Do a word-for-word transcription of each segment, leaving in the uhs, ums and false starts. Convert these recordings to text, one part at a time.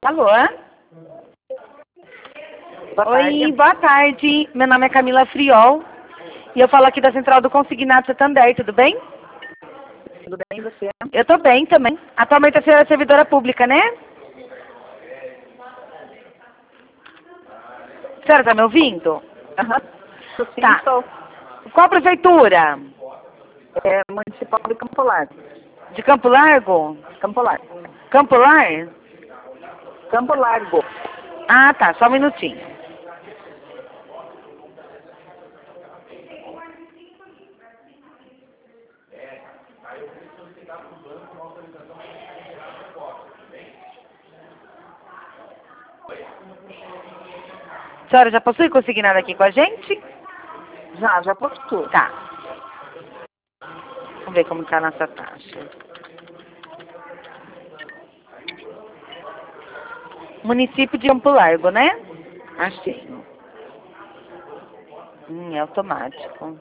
Alô? Boa Oi, tarde. boa tarde. Meu nome é Camila Friol e eu falo aqui da Central do Consignado Santander, tudo bem? Tudo bem, você? Eu tô bem também. Atualmente a senhora é servidora pública, né? A senhora tá me ouvindo? Aham. Sim, Tá. estou. Qual prefeitura? É municipal de Campo Largo. De Campo Largo? Campo Largo. Campo Lar? Campo Largo. Ah, tá. Só um minutinho. A senhora já possui consignado aqui com a gente? Já, já postou. Tá. Vamos ver como tá a nossa taxa. Município de Campo Largo, né? Achei. Hum, é automático.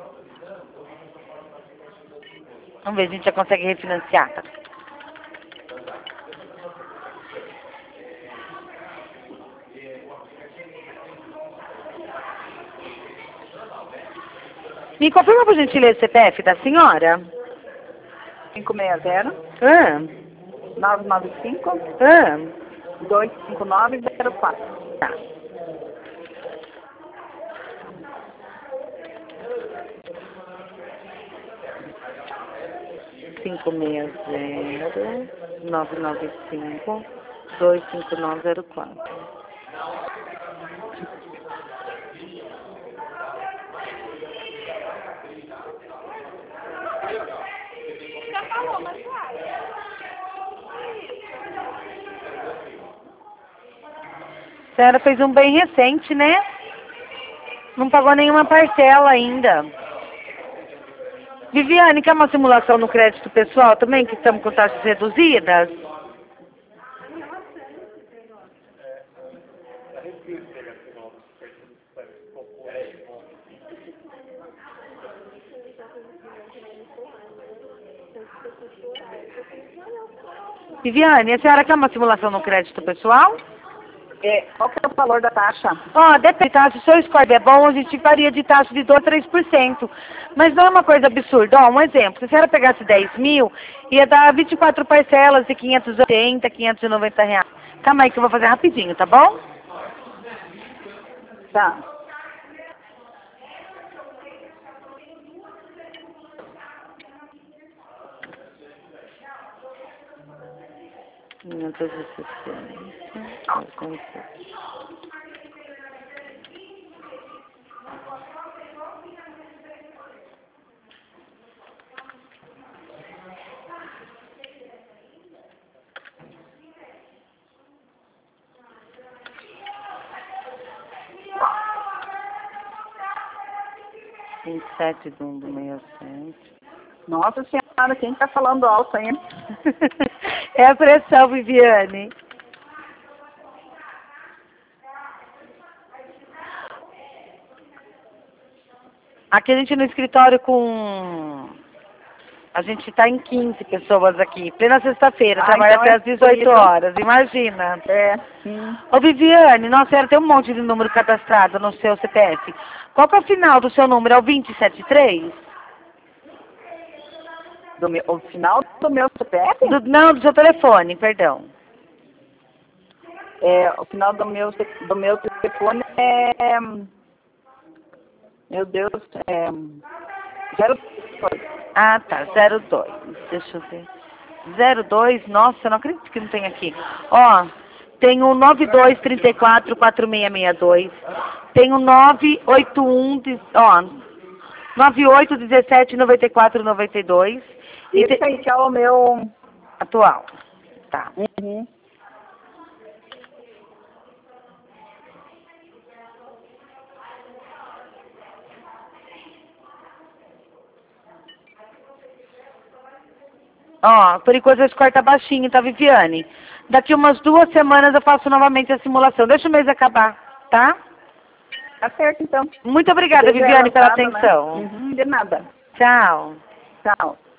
Vamos ver se a gente já consegue refinanciar. Tá? Me confirma, por gentileza, o C P F da senhora? cinco seis zero, Ah, nove nove cinco, ah, dois cinco nove zero quatro. tá. cinco seis zero, nove nove cinco, dois cinco nove zero quatro. A senhora fez um bem recente, né? Não pagou nenhuma parcela ainda. Viviane, quer uma simulação no crédito pessoal também, que estamos com taxas reduzidas? Viviane, a senhora quer uma simulação no crédito pessoal? É, qual que é o valor da taxa? Ó, depende, tá? Se o seu score é bom, a gente faria de taxa de dois a três por cento. Mas não é uma coisa absurda. Ó, um exemplo, se a senhora pegasse dez mil, ia dar vinte e quatro parcelas de quinhentos e oitenta, quinhentos e noventa reais. Calma aí que eu vou fazer rapidinho, tá bom? Tá. quinhentos e sessenta. vinte e sete de um do sessenta e sete. Nossa senhora, quem tá falando alto aí? É a pressão, Viviane. Aqui a gente no escritório com... A gente está em quinze pessoas aqui, plena sexta-feira, Ah, trabalha então até é às por dezoito isso. horas, imagina. É, sim. Ô Viviane, nossa, ela tem um monte de número cadastrado no seu C P F. Qual que é o final do seu número? É o vinte e sete três? Do meu, o final do meu C P F? Do, não, do seu telefone, perdão. É, o final do meu, do meu telefone é... Meu Deus, é... Zero... Ah, tá, zero dois. Deixa eu ver. zero dois, nossa, eu não acredito que não tem aqui. Ó, tem o nove dois três quatro, quatro seis seis dois. Tem o nove oito um, de- ó, nove oito um sete, nove quatro nove dois. E Esse te- aí que é o meu... atual. Tá. Uhum. Ó, por enquanto esse score tá baixinho, tá, Viviane? Daqui umas duas semanas eu faço novamente a simulação. Deixa o mês acabar, tá? Tá certo, então. Muito obrigada, Desde Viviane, pela avançado, né? atenção. Uhum, de nada. Tchau. Tchau.